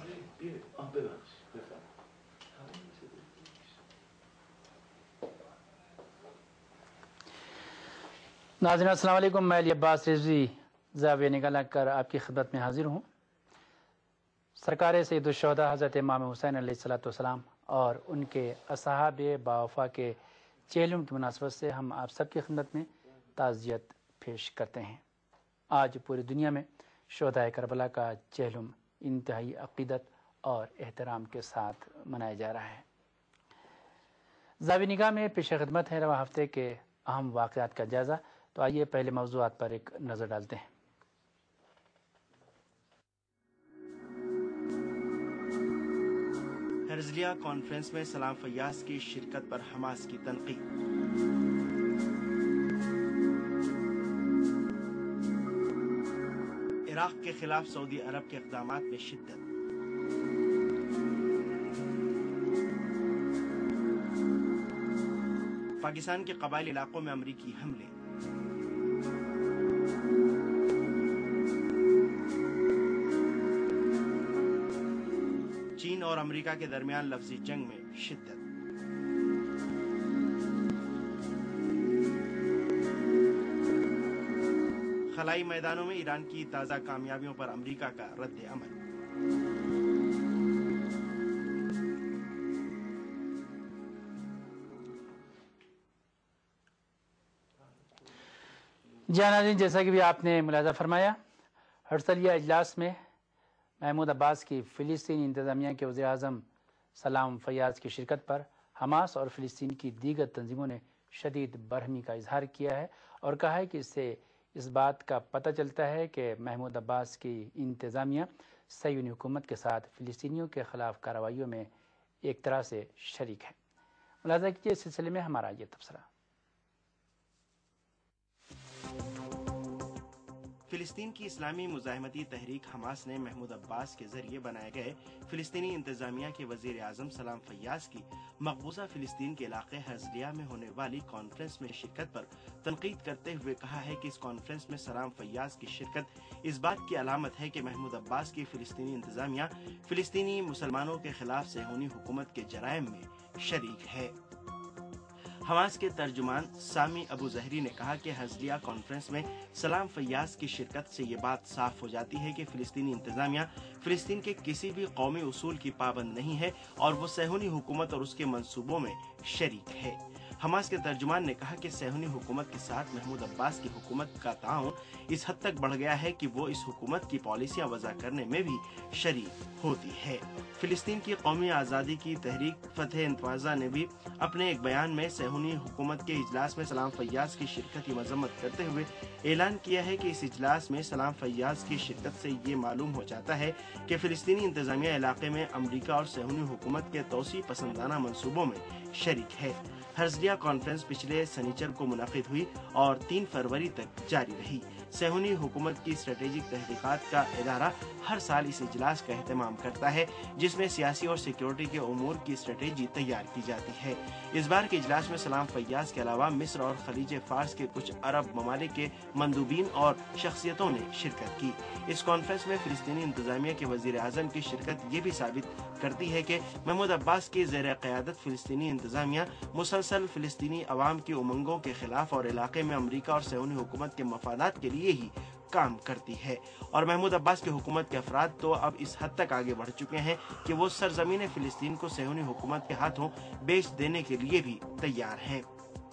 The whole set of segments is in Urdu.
ناظرین السلام علیکم، میں علی عباس رضوی زاویہ نگاہ کر آپ کی خدمت میں حاضر ہوں۔ سرکار سید الشہداء حضرت امام حسین علیہ السلام اور ان کے اصحاب باوفا کے چہلم کی مناسبت سے ہم آپ سب کی خدمت میں تعزیت پیش کرتے ہیں۔ آج پوری دنیا میں شہدائے کربلا کا چہلم انتہائی عقیدت اور احترام کے ساتھ منایا جا رہا ہے۔ زاویہ نگاہ میں پیش خدمت ہے رواں ہفتے کے اہم واقعات کا جائزہ، تو آئیے پہلے موضوعات پر ایک نظر ڈالتے ہیں۔ ہرزلیہ کانفرنس میں سلام فیاض کی شرکت پر حماس کی تنقید۔ عراق کے خلاف سعودی عرب کے اقدامات میں شدت۔ پاکستان کے قبائلی علاقوں میں امریکی حملے۔ چین اور امریکہ کے درمیان لفظی جنگ میں شدت۔ خلائی میدانوں میں ایران کی تازہ کامیابیوں پر امریکہ کا رد عمل۔ جی ناظرین، جیسا کہ بھی آپ نے ملاحظہ فرمایا، ہرزلیہ اجلاس میں محمود عباس کی فلسطینی انتظامیہ کے وزیر اعظم سلام فیاض کی شرکت پر حماس اور فلسطین کی دیگر تنظیموں نے شدید برہمی کا اظہار کیا ہے اور کہا ہے کہ اس سے اس بات کا پتہ چلتا ہے کہ محمود عباس کی انتظامیہ صہیونی حکومت کے ساتھ فلسطینیوں کے خلاف کارروائیوں میں ایک طرح سے شریک ہے۔ ملاحظہ کیجیے اس سلسلے میں ہمارا یہ تبصرہ۔ فلسطین کی اسلامی مزاحمتی تحریک حماس نے محمود عباس کے ذریعے بنائے گئے فلسطینی انتظامیہ کے وزیر اعظم سلام فیاض کی مقبوضہ فلسطین کے علاقے ہرزلیہ میں ہونے والی کانفرنس میں شرکت پر تنقید کرتے ہوئے کہا ہے کہ اس کانفرنس میں سلام فیاض کی شرکت اس بات کی علامت ہے کہ محمود عباس کی فلسطینی انتظامیہ فلسطینی مسلمانوں کے خلاف صہیونی حکومت کے جرائم میں شریک ہے۔ حماس کے ترجمان سامی ابو ظہری نے کہا کہ ہرزلیہ کانفرنس میں سلام فیاض کی شرکت سے یہ بات صاف ہو جاتی ہے کہ فلسطینی انتظامیہ فلسطین کے کسی بھی قومی اصول کی پابند نہیں ہے اور وہ صہیونی حکومت اور اس کے منصوبوں میں شریک ہے۔ حماس کے ترجمان نے کہا کہ صہیونی حکومت کے ساتھ محمود عباس کی حکومت کا تعاون اس حد تک بڑھ گیا ہے کہ وہ اس حکومت کی پالیسیاں وضع کرنے میں بھی شریک ہوتی ہے۔ فلسطین کی قومی آزادی کی تحریک فتح انتفاضہ نے بھی اپنے ایک بیان میں صہیونی حکومت کے اجلاس میں سلام فیاض کی شرکت کی مذمت کرتے ہوئے اعلان کیا ہے کہ اس اجلاس میں سلام فیاض کی شرکت سے یہ معلوم ہو جاتا ہے کہ فلسطینی انتظامیہ علاقے میں امریکہ اور صہیونی حکومت کے توسیع پسندانہ منصوبوں میں شریک ہے۔ ہرزلیہ کانفرنس پچھلے سنیچر کو منعقد ہوئی اور 3 فروری تک جاری رہی۔ صہیونی حکومت کی اسٹریٹجک تحقیقات کا ادارہ ہر سال اس اجلاس کا اہتمام کرتا ہے جس میں سیاسی اور سیکیورٹی کے امور کی اسٹریٹجی تیار کی جاتی ہے۔ اس بار کے اجلاس میں سلام فیاض کے علاوہ مصر اور خلیج فارس کے کچھ عرب ممالک کے مندوبین اور شخصیتوں نے شرکت کی۔ اس کانفرنس میں فلسطینی انتظامیہ کے وزیر اعظم کی شرکت یہ بھی ثابت کرتی ہے کہ محمود عباس کی زیر قیادت فلسطینی انتظامیہ مسلسل فلسطینی عوام کی امنگوں کے خلاف اور علاقے میں امریکہ اور صہیونی حکومت کے مفادات کے لیے ہی کام کرتی ہے، اور محمود عباس کی حکومت کے افراد تو اب اس حد تک آگے بڑھ چکے ہیں کہ وہ سرزمین فلسطین کو صہیونی حکومت کے ہاتھوں بیچ دینے کے لیے بھی تیار ہیں۔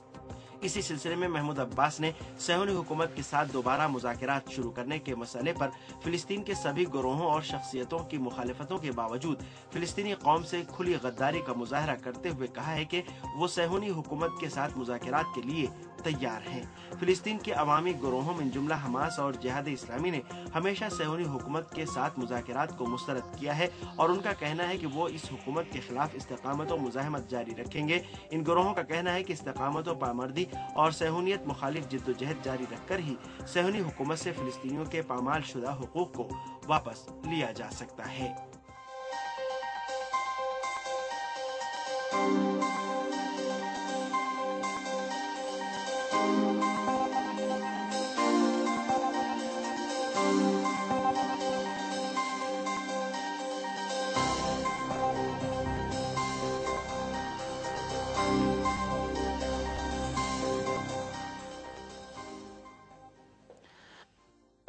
اسی سلسلے میں محمود عباس نے صہیونی حکومت کے ساتھ دوبارہ مذاکرات شروع کرنے کے مسئلے پر فلسطین کے سبھی گروہوں اور شخصیتوں کی مخالفتوں کے باوجود فلسطینی قوم سے کھلی غداری کا مظاہرہ کرتے ہوئے کہا ہے کہ وہ صہیونی حکومت کے ساتھ مذاکرات کے لیے تیار ہیں۔ فلسطین کے عوامی گروہوں من جملہ حماس اور جہاد اسلامی نے ہمیشہ صہیونی حکومت کے ساتھ مذاکرات کو مسترد کیا ہے اور ان کا کہنا ہے کہ وہ اس حکومت کے خلاف استقامت و مزاحمت جاری رکھیں گے۔ ان گروہوں کا کہنا ہے کہ استقامت و پامردی اور صہیونیت مخالف جد و جہد جاری رکھ کر ہی صہیونی حکومت سے فلسطینیوں کے پامال شدہ حقوق کو واپس لیا جا سکتا ہے۔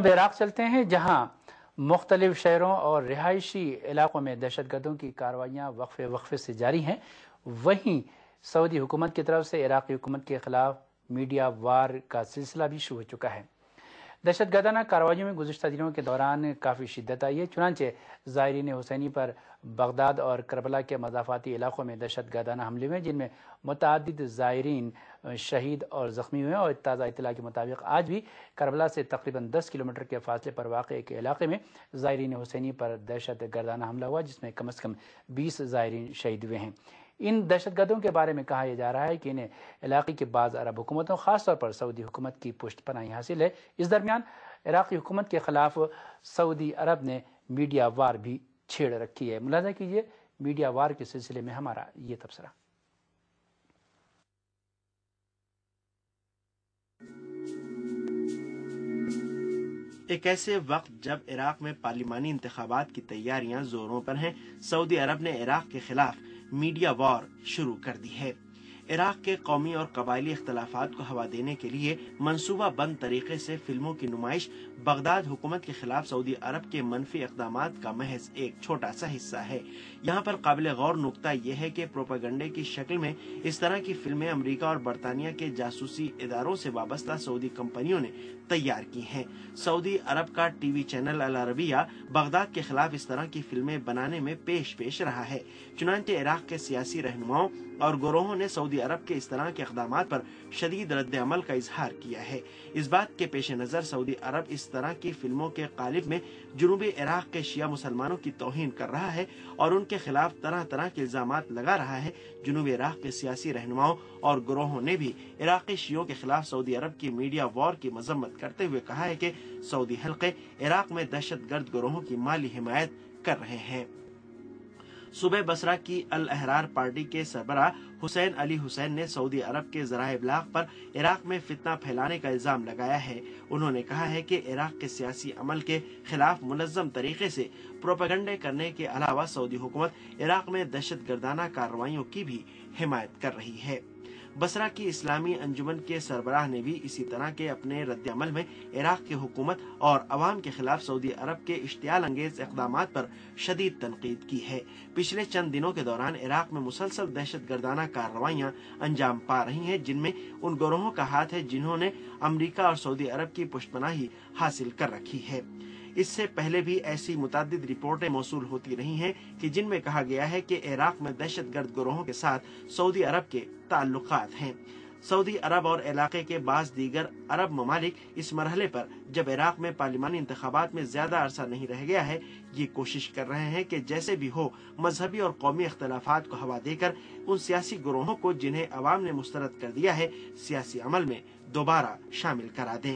عراق چلتے ہیں، جہاں مختلف شہروں اور رہائشی علاقوں میں دہشت گردوں کی کارروائیاں وقفے سے جاری ہیں۔ وہیں سعودی حکومت کی طرف سے عراقی حکومت کے خلاف میڈیا وار کا سلسلہ بھی شروع ہو چکا ہے۔ دہشت گردانہ کارروائیوں میں گزشتہ دنوں کے دوران کافی شدت آئی ہے، چنانچہ زائرین حسینی پر بغداد اور کربلا کے مضافاتی علاقوں میں دہشت گردانہ حملے ہوئے، جن میں متعدد زائرین شہید اور زخمی ہوئے، اور تازہ اطلاع کے مطابق آج بھی کربلا سے تقریباً 10 کلومیٹر کے فاصلے پر واقع ایک علاقے میں زائرین حسینی پر دہشت گردانہ حملہ ہوا، جس میں کم از کم 20 زائرین شہید ہوئے ہیں۔ ان دہشت گردوں کے بارے میں کہا جا رہا ہے کہ انہیں علاقے کی بعض عرب حکومتوں، خاص طور پر سعودی حکومت کی پشت پناہی حاصل ہے۔ اس درمیان عراقی حکومت کے خلاف سعودی عرب نے میڈیا وار بھی چھیڑ رکھی ہے۔ ملاحظہ کیجیے میڈیا وار کے سلسلے میں ہمارا یہ تبصرہ۔ ایک ایسے وقت جب عراق میں پارلیمانی انتخابات کی تیاریاں زوروں پر ہیں، سعودی عرب نے عراق کے خلاف میڈیا وار شروع کر دی ہے۔ عراق کے قومی اور قبائلی اختلافات کو ہوا دینے کے لیے منصوبہ بند طریقے سے فلموں کی نمائش بغداد حکومت کے خلاف سعودی عرب کے منفی اقدامات کا محض ایک چھوٹا سا حصہ ہے۔ یہاں پر قابل غور نکتہ یہ ہے کہ پروپیگنڈے کی شکل میں اس طرح کی فلمیں امریکہ اور برطانیہ کے جاسوسی اداروں سے وابستہ سعودی کمپنیوں نے تیار کی ہیں۔ سعودی عرب کا T V channel Al Arabiya Baghdad کے خلاف اس طرح کی فلمیں بنانے میں پیش رہا ہے۔ چنانچہ عراق کے سیاسی رہنماؤں اور گروہوں نے سعودی عرب کے اس طرح کے اقدامات پر شدید رد عمل کا اظہار کیا ہے۔ اس بات کے پیش نظر سعودی عرب اس طرح کی فلموں کے قالب میں جنوبی عراق کے شیعہ مسلمانوں کی توہین کر رہا ہے اور ان کے خلاف طرح طرح کے الزامات لگا رہا ہے۔ جنوبی عراق کے سیاسی رہنماؤں اور گروہوں نے بھی عراقی شیعوں کے خلاف سعودی عرب کی میڈیا وار کی مذمت کرتے ہوئے کہا ہے کہ سعودی حلقے عراق میں دہشت گرد گروہوں کی مالی حمایت کر رہے ہیں۔ صوبہ بصرہ کی الاحرار پارٹی کے سربراہ حسین علی حسین نے سعودی عرب کے ذرائع ابلاغ پر عراق میں فتنہ پھیلانے کا الزام لگایا ہے۔ انہوں نے کہا ہے کہ عراق کے سیاسی عمل کے خلاف منظم طریقے سے پروپیگنڈے کرنے کے علاوہ سعودی حکومت عراق میں دہشت گردانہ کارروائیوں کی بھی حمایت کر رہی ہے۔ بصرہ کی اسلامی انجمن کے سربراہ نے بھی اسی طرح کے اپنے رد عمل میں عراق کی حکومت اور عوام کے خلاف سعودی عرب کے اشتعال انگیز اقدامات پر شدید تنقید کی ہے۔ پچھلے چند دنوں کے دوران عراق میں مسلسل دہشت گردانہ کارروائیاں انجام پا رہی ہیں، جن میں ان گروہوں کا ہاتھ ہے جنہوں نے امریکہ اور سعودی عرب کی پشت پناہی حاصل کر رکھی ہے۔ اس سے پہلے بھی ایسی متعدد رپورٹیں موصول ہوتی رہی ہیں کہ جن میں کہا گیا ہے کہ عراق میں دہشت گرد گروہوں کے ساتھ سعودی عرب کے تعلقات ہیں۔ سعودی عرب اور علاقے کے بعض دیگر عرب ممالک اس مرحلے پر جب عراق میں پارلیمانی انتخابات میں زیادہ عرصہ نہیں رہ گیا ہے، یہ کوشش کر رہے ہیں کہ جیسے بھی ہو مذہبی اور قومی اختلافات کو ہوا دے کر ان سیاسی گروہوں کو جنہیں عوام نے مسترد کر دیا ہے، سیاسی عمل میں دوبارہ شامل کرا دیں۔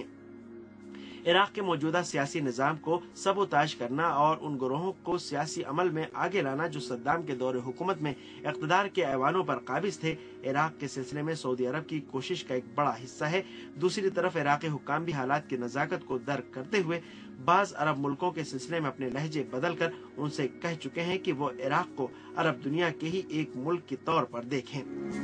عراق کے موجودہ سیاسی نظام کو سبوتاژ کرنا اور ان گروہوں کو سیاسی عمل میں آگے لانا جو صدام کے دور حکومت میں اقتدار کے ایوانوں پر قابض تھے، عراق کے سلسلے میں سعودی عرب کی کوشش کا ایک بڑا حصہ ہے۔ دوسری طرف عراقی حکام بھی حالات کی نزاکت کو درک کرتے ہوئے بعض عرب ملکوں کے سلسلے میں اپنے لہجے بدل کر ان سے کہہ چکے ہیں کہ وہ عراق کو عرب دنیا کے ہی ایک ملک کے طور پر دیکھیں۔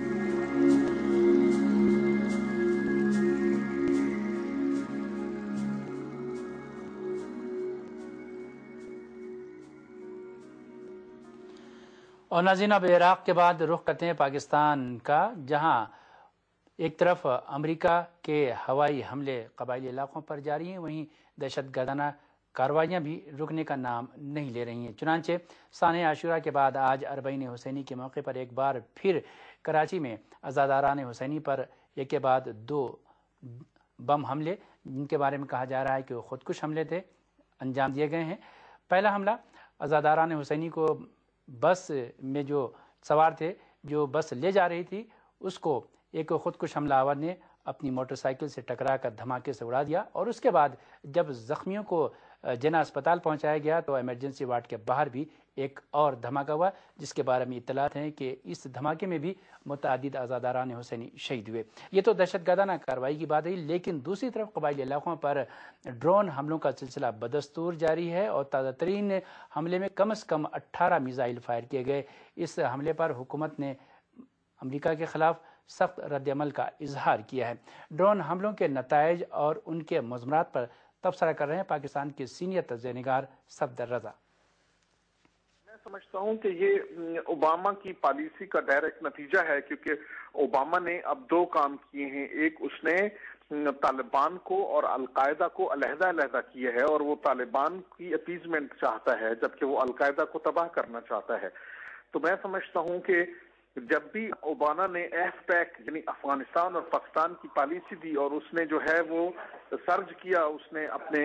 اور ناظرین، اب عراق کے بعد رخ کرتے ہیں پاکستان کا، جہاں ایک طرف امریکہ کے ہوائی حملے قبائلی علاقوں پر جاری ہیں، وہیں دہشت گردانہ کارروائیاں بھی رکنے کا نام نہیں لے رہی ہیں۔ چنانچہ سانحہ عاشورہ کے بعد آج اربعین حسینی کے موقع پر ایک بار پھر کراچی میں عزاداران حسینی پر ایک کے بعد دو بم حملے، جن کے بارے میں کہا جا رہا ہے کہ وہ خودکش حملے تھے، انجام دیے گئے ہیں۔ پہلا حملہ عزاداران حسینی کو بس میں جو سوار تھے، جو بس لے جا رہی تھی، اس کو ایک خودکش حملہ آور نے اپنی موٹر سائیکل سے ٹکرا کر دھماکے سے اڑا دیا، اور اس کے بعد جب زخمیوں کو جناح اسپتال پہنچایا گیا تو ایمرجنسی وارڈ کے باہر بھی ایک اور دھماکہ ہوا، جس کے بارے میں اطلاعات ہیں کہ اس دھماکے میں بھی متعدد عزاداران حسینی شہید ہوئے۔ یہ تو دہشت گردانہ کارروائی کی بات ہے، لیکن دوسری طرف قبائلی علاقوں پر ڈرون حملوں کا سلسلہ بدستور جاری ہے، اور تازہ ترین حملے میں کم از کم 18 میزائل فائر کیے گئے۔ اس حملے پر حکومت نے امریکہ کے خلاف سخت رد عمل کا اظہار کیا ہے۔ ڈرون حملوں کے نتائج اور ان کے مضمرات پر تبصرہ کر رہے ہیں پاکستان کے سینئر تجزیہ نگار صفدر رضا۔ میں سمجھتا ہوں کہ یہ اوباما کی پالیسی کا ڈائریکٹ نتیجہ ہے، کیونکہ اوباما نے اب دو کام کیے ہیں۔ ایک، اس نے طالبان کو اور القاعدہ کو علیحدہ علیحدہ کیا ہے، اور وہ طالبان کی اپیزمنٹ چاہتا ہے جبکہ وہ القاعدہ کو تباہ کرنا چاہتا ہے۔ تو میں سمجھتا ہوں کہ جب بھی اوباما نے ایف پیک یعنی افغانستان اور پاکستان کی پالیسی دی اور اس نے جو ہے وہ سرج کیا، اس نے اپنے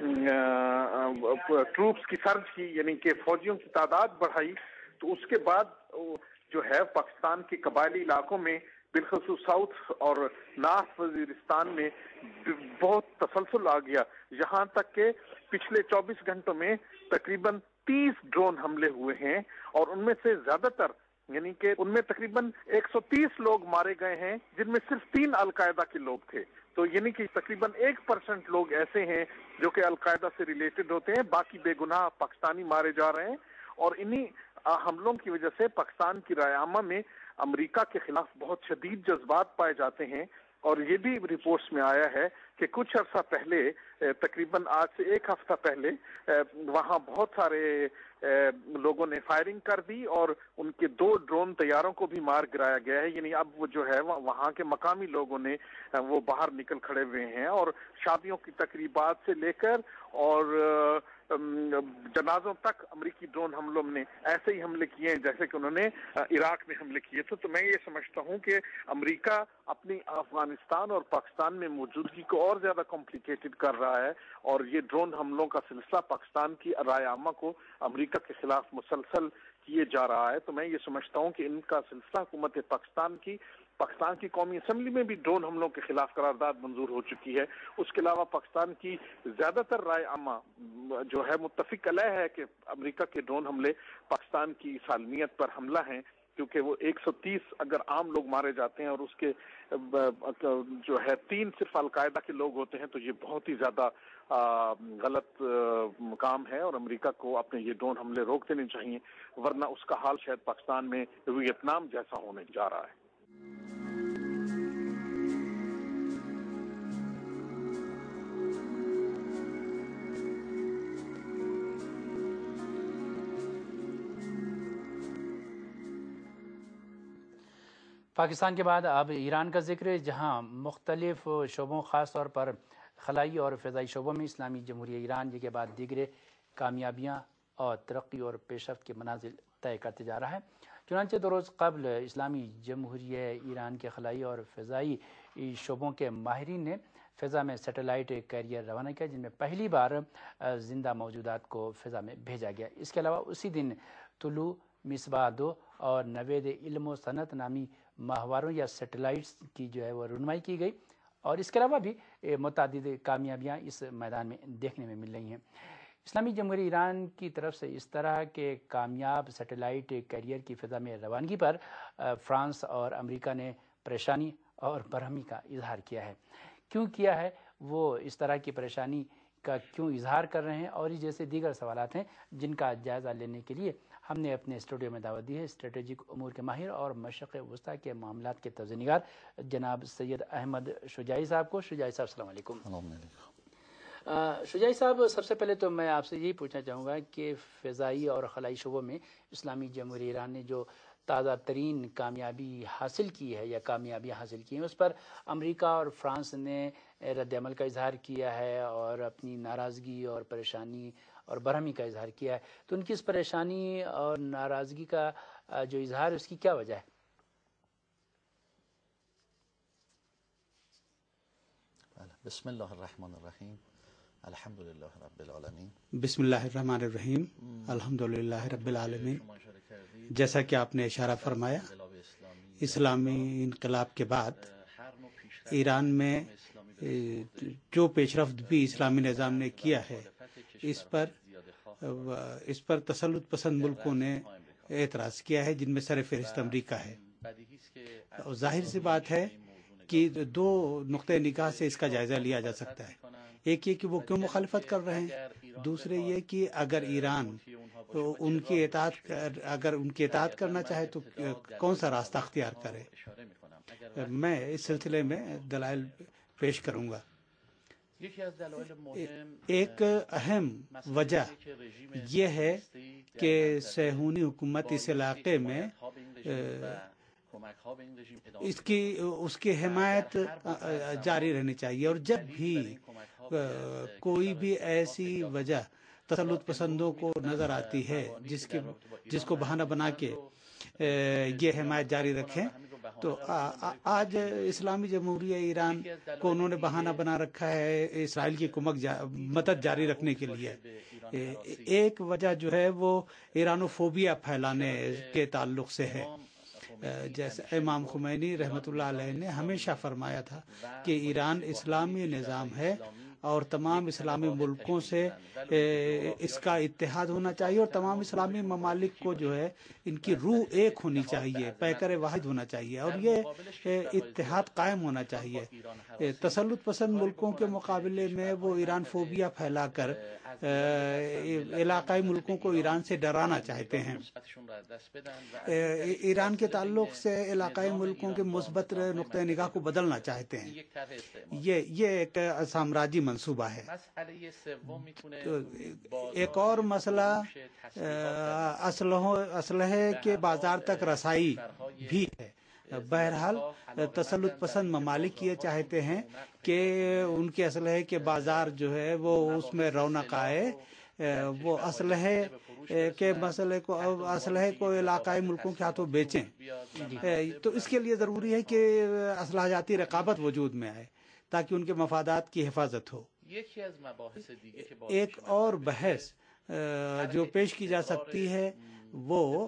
ٹروپس کی سرج کی، یعنی کہ فوجیوں کی تعداد بڑھائی، تو اس کے بعد جو ہے پاکستان کے قبائلی علاقوں میں بالخصوص ساؤتھ اور نارتھ وزیرستان میں بہت تسلسل آ گیا، یہاں تک کہ پچھلے 24 گھنٹوں میں تقریباً 30 ڈرون حملے ہوئے ہیں، اور ان میں سے زیادہ تر یعنی کہ ان میں تقریباً 130 لوگ مارے گئے ہیں، جن میں صرف 3 القاعدہ کے لوگ تھے۔ تو یعنی کہ تقریباً 1% لوگ ایسے ہیں جو کہ القاعدہ سے ریلیٹڈ ہوتے ہیں، باقی بے گناہ پاکستانی مارے جا رہے ہیں۔ اور انہی حملوں کی وجہ سے پاکستان کی رائے عامہ میں امریکہ کے خلاف بہت شدید جذبات پائے جاتے ہیں، اور یہ بھی رپورٹس میں آیا ہے کہ کچھ عرصہ پہلے، تقریباً آج سے 1 ہفتہ پہلے، وہاں بہت سارے لوگوں نے فائرنگ کر دی اور ان کے 2 ڈرون طیاروں کو بھی مار گرایا گیا ہے۔ یعنی اب وہ جو ہے وہاں کے مقامی لوگوں نے وہ باہر نکل کھڑے ہوئے ہیں، اور شادیوں کی تقریبات سے لے کر اور جنازوں تک امریکی ڈرون حملوں نے ایسے ہی حملے کیے ہیں جیسے کہ انہوں نے عراق میں حملے کیے تھے۔ تو میں یہ سمجھتا ہوں کہ امریکہ اپنی افغانستان اور پاکستان میں موجودگی کو اور زیادہ کمپلیکیٹڈ کر رہا ہے، اور یہ ڈرون حملوں کا سلسلہ پاکستان کی رائے عامہ کو امریکہ کے خلاف مسلسل کیے جا رہا ہے۔ تو میں یہ سمجھتا ہوں کہ ان کا سلسلہ حکومت پاکستان کی قومی اسمبلی میں بھی ڈرون حملوں کے خلاف قرارداد منظور ہو چکی ہے۔ اس کے علاوہ پاکستان کی زیادہ تر رائے عامہ جو ہے متفق علیہ ہے کہ امریکہ کے ڈرون حملے پاکستان کی سالمیت پر حملہ ہیں، کیونکہ وہ 130 اگر عام لوگ مارے جاتے ہیں اور اس کے جو ہے 3 صرف القاعدہ کے لوگ ہوتے ہیں، تو یہ بہت ہی زیادہ غلط کام ہے، اور امریکہ کو اپنے یہ ڈرون حملے روک دینے چاہیے، ورنہ اس کا حال شاید پاکستان میں ویتنام جیسا ہونے جا رہا ہے۔ پاکستان کے بعد اب ایران کا ذکر ہے، جہاں مختلف شعبوں خاص طور پر خلائی اور فضائی شعبوں میں اسلامی جمہوریہ ایران کے بعد دیگر کامیابیاں اور ترقی اور پیش رفت کے منازل طے کرتے جا رہا ہے۔ چنانچہ 2 روز قبل اسلامی جمہوریہ ایران کے خلائی اور فضائی شعبوں کے ماہرین نے فضا میں سیٹلائٹ کیریئر روانہ کیا، جن میں پہلی بار زندہ موجودات کو فضا میں بھیجا گیا۔ اس کے علاوہ اسی دن طلوع، مصباح 2 اور نوید علم و صنعت نامی ماہواروں یا سیٹلائٹس کی جو ہے وہ رونمائی کی گئی، اور اس کے علاوہ بھی متعدد کامیابیاں اس میدان میں دیکھنے میں مل رہی ہیں۔ اسلامی جمہوریہ ایران کی طرف سے اس طرح کے کامیاب سیٹلائٹ کیریئر کی فضا میں روانگی پر فرانس اور امریکہ نے پریشانی اور برہمی کا اظہار کیا ہے۔ کیوں کیا ہے، وہ اس طرح کی پریشانی کا کیوں اظہار کر رہے ہیں، اور یہ جیسے دیگر سوالات ہیں جن کا جائزہ لینے کے لیے ہم نے اپنے اسٹوڈیو میں دعوت دی ہے اسٹریٹجک امور کے ماہر اور مشرق وسطیٰ کے معاملات کے تجزیہ نگار جناب سید احمد شجاعی صاحب کو۔ شجاعی صاحب السلام علیکم۔ شجاعی صاحب، سب سے پہلے تو میں آپ سے یہی پوچھنا چاہوں گا کہ فضائی اور خلائی شعبوں میں اسلامی جمہوریہ ایران نے جو تازہ ترین کامیابی حاصل کی ہے یا کامیابیاں حاصل کی ہیں، اس پر امریکہ اور فرانس نے رد عمل کا اظہار کیا ہے اور اپنی ناراضگی اور پریشانی اور برہمی کا اظہار کیا ہے۔ تو ان کی اس پریشانی اور ناراضگی کا جو اظہار ہے، اس کی کیا وجہ ہے؟ بسم اللہ الرحمن الرحیم، الحمدللہ رب العالمین۔ بسم اللہ الرحمن الرحیم، الحمدللہ رب العالمین۔ جیسا کہ آپ نے اشارہ فرمایا، اسلامی انقلاب کے بعد ایران میں جو پیش رفت بھی اسلامی نظام نے کیا ہے، اس پر تسلط پسند ملکوں نے اعتراض کیا ہے، جن میں سر فہرست امریکہ ہے۔ ظاہر سی بات ہے کہ 2 نقطۂ نگاہ سے اس کا جائزہ لیا جا سکتا ہے۔ ایک یہ کہ وہ کیوں مخالفت کر رہے ہیں، دوسرے یہ کہ اگر ایران ان کی اطاعت کرنا چاہے تو کون سا راستہ اختیار کرے۔ میں اس سلسلے میں دلائل پیش کروں گا۔ ایک اہم وجہ یہ ہے کہ صہیونی حکومت اس علاقے میں اس کی حمایت جاری رہنی چاہیے، اور جب بھی کوئی بھی ایسی وجہ تسلط پسندوں کو نظر آتی ہے جس کو بہانہ بنا کے یہ حمایت جاری رکھیں، تو آج اسلامی جمہوریہ ایران کو انہوں نے بہانہ بنا رکھا ہے اسرائیل کی مدد جاری رکھنے کے لیے۔ ایک وجہ جو ہے وہ ایرانوفوبیا پھیلانے کے تعلق سے ہے۔ جیسے امام خمینی رحمۃ اللہ علیہ نے ہمیشہ فرمایا تھا کہ ایران اسلامی نظام ہے اور تمام اسلامی ملکوں سے اس کا اتحاد ہونا چاہیے، اور تمام اسلامی ممالک کو جو ہے ان کی روح ایک ہونی چاہیے، پیکر واحد ہونا چاہیے، اور یہ اتحاد قائم ہونا چاہیے۔ تسلط پسند ملکوں کے مقابلے میں وہ ایران فوبیا پھیلا کر علاقائی ملکوں کو ایران سے ڈرانا چاہتے ہیں۔ ایران کے تعلق سے علاقائی ملکوں کے مثبت نقطہ نگاہ کو بدلنا چاہتے ہیں۔ یہ ایک سامراجی منصوبہ ہے۔ ایک اور مسئلہ اسلحے کے بازار تک رسائی بھی ہے۔ بہرحال تسلط پسند ممالک یہ چاہتے ہیں کہ ان کے اسلحے کے بازار جو ہے وہ اس میں رونق آئے، وہ اسلحے کو علاقائی ملکوں کے ہاتھوں بیچیں۔ تو اس کے لیے ضروری ہے کہ اسلحہ جاتی رقابت وجود میں آئے تاکہ ان کے مفادات کی حفاظت ہو۔ ایک اور بحث جو پیش کی جا سکتی ہے وہ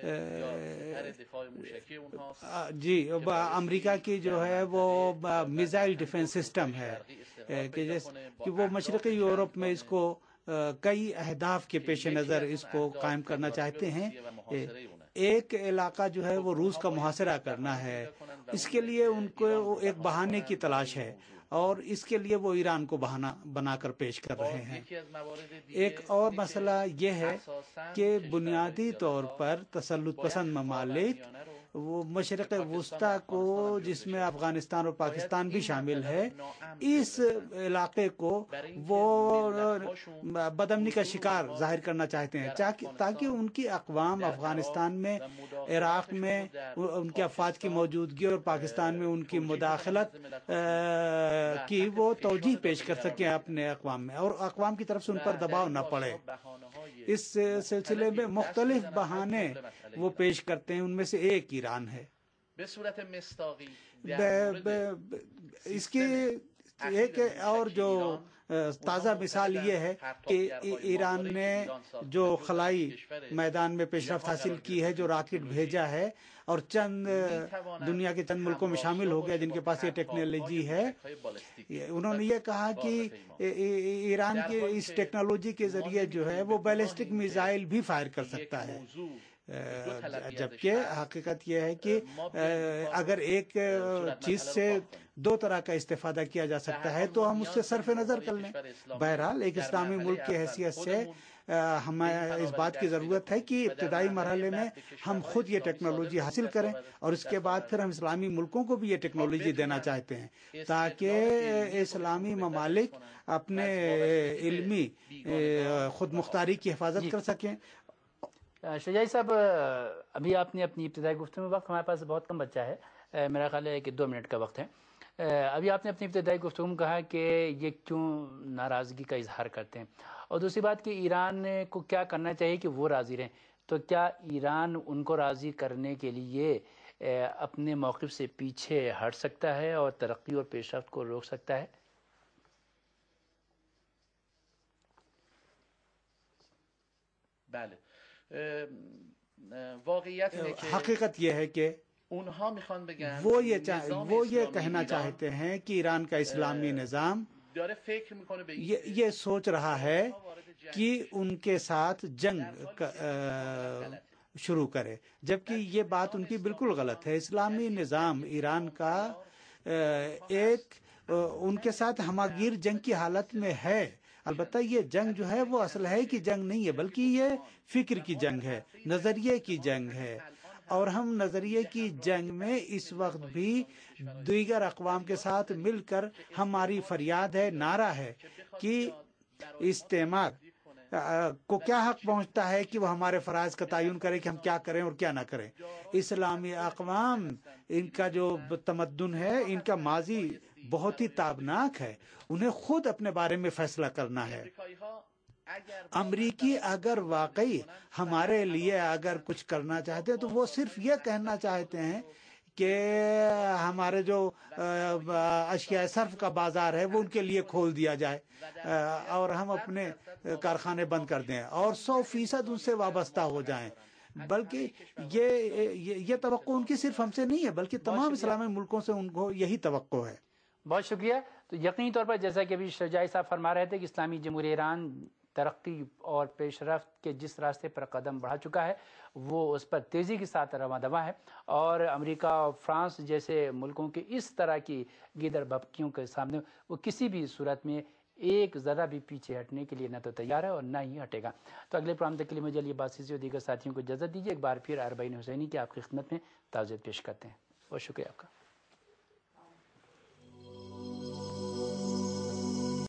امریکہ کی جو ہے وہ میزائل ڈیفنس سسٹم ہے کہ وہ مشرقی یورپ میں اس کو کئی اہداف کے پیش نظر اس کو قائم کرنا چاہتے ہیں۔ ایک علاقہ جو ہے وہ روس کا محاصرہ کرنا ہے، اس کے لیے ان کو ایک بہانے کی تلاش ہے، اور اس کے لیے وہ ایران کو بہانہ بنا کر پیش کر رہے ہیں۔ ایک اور مسئلہ یہ ہے کہ بنیادی طور پر تسلط پسند ممالک وہ مشرق وسطیٰ کو، جس میں افغانستان اور پاکستان بھی شامل ہے، اس علاقے کو وہ بدامنی کا شکار ظاہر کرنا چاہتے ہیں تاکہ ان کی اقوام افغانستان میں، عراق میں ان کے افواج کی موجودگی اور پاکستان میں ان کی مداخلت کی وہ توجیہ پیش کر سکیں اپنے اقوام میں، اور اقوام کی طرف سے ان پر دباؤ نہ پڑے۔ اس سلسلے میں مختلف بہانے وہ پیش کرتے ہیں، ان میں سے ایک ایران ہے۔ اس کی ایک اور جو تازہ مثال یہ ہے کہ ایران نے جو خلائی میدان میں پیش رفت حاصل کی ہے، جو راکٹ بھیجا ہے، اور دنیا کے چند ملکوں میں شامل ہو گیا جن کے پاس یہ ٹیکنالوجی ہے۔ انہوں نے یہ کہا کہ ایران کی اس ٹیکنالوجی کے ذریعے جو ہے وہ بیلسٹک میزائل بھی فائر کر سکتا ہے، جبکہ حقیقت یہ ہے کہ اگر ایک چیز سے دو طرح کا استفادہ کیا جا سکتا ہے تو ہم اس سے صرف نظر کر لیں۔ بہرحال ایک اسلامی ملک کی حیثیت سے ہمیں اس بات کی ضرورت ہے کہ ابتدائی مرحلے میں ہم خود یہ ٹیکنالوجی حاصل کریں، اور اس کے بعد پھر ہم اسلامی ملکوں کو بھی یہ ٹیکنالوجی دینا چاہتے ہیں تاکہ اسلامی ممالک اپنے علمی خود مختاری کی حفاظت کر سکیں۔ شجاعی صاحب، ابھی آپ نے اپنی ابتدائی گفتگو میں، وقت ہمارے پاس بہت کم بچا ہے، میرا خیال ہے کہ 2 منٹ کا وقت ہے۔ ابھی آپ نے اپنی ابتدائی گفتگو میں کہا کہ یہ کیوں ناراضگی کا اظہار کرتے ہیں، اور دوسری بات کہ ایران کو کیا کرنا چاہیے کہ وہ راضی رہیں، تو کیا ایران ان کو راضی کرنے کے لیے اپنے موقف سے پیچھے ہٹ سکتا ہے اور ترقی اور پیش رفت کو روک سکتا ہے؟ حقیقت یہ ہے کہ وہ یہ کہنا چاہتے ہیں کہ ایران کا اسلامی نظام یہ سوچ رہا ہے کہ ان کے ساتھ جنگ شروع کرے، جبکہ یہ بات ان کی بالکل غلط ہے۔ اسلامی نظام ایران کا ان کے ساتھ ہماگیر جنگ کی حالت میں ہے۔ البتہ یہ جنگ جو ہے وہ اسلحے کی جنگ نہیں ہے، بلکہ یہ فکر کی جنگ ہے، نظریے کی جنگ ہے، اور ہم نظریے کی جنگ میں اس وقت بھی دیگر اقوام کے ساتھ مل کر ہماری فریاد ہے، نعرہ ہے کہ استعمار کو کیا حق پہنچتا ہے کہ وہ ہمارے فرائض کا تعین کرے کہ ہم کیا کریں اور کیا نہ کریں۔ اسلامی اقوام، ان کا جو تمدن ہے، ان کا ماضی بہت ہی تابناک ہے، انہیں خود اپنے بارے میں فیصلہ کرنا ہے۔ امریکی اگر واقعی ہمارے لیے اگر کچھ کرنا چاہتے ہیں تو وہ صرف یہ کہنا چاہتے ہیں کہ ہمارے جو اشیاء صرف کا بازار ہے وہ ان کے لیے کھول دیا جائے اور ہم اپنے کارخانے بند کر دیں اور 100% ان سے وابستہ ہو جائیں۔ بلکہ یہ توقع ان کی صرف ہم سے نہیں ہے بلکہ تمام اسلامی ملکوں سے ان کو یہی توقع ہے۔ بہت شکریہ۔ تو یقینی طور پر جیسا کہ ابھی شجاعی صاحب فرما رہے تھے کہ اسلامی جمہوریہ ایران ترقی اور پیش رفت کے جس راستے پر قدم بڑھا چکا ہے وہ اس پر تیزی کے ساتھ رواں دواں ہے، اور امریکہ اور فرانس جیسے ملکوں کے اس طرح کی گیدڑ بھبکیوں کے سامنے وہ کسی بھی صورت میں ایک ذرہ بھی پیچھے ہٹنے کے لیے نہ تو تیار ہے اور نہ ہی ہٹے گا۔ تو اگلے پروگرام تک کے لیے مجھے علی عباسی اور دیگر ساتھیوں کو اجازت دیجیے۔ ایک بار پھر اربعین حسینی کی آپ کی خدمت میں تعزیت پیش کرتے ہیں۔ بہت شکریہ آپ کا۔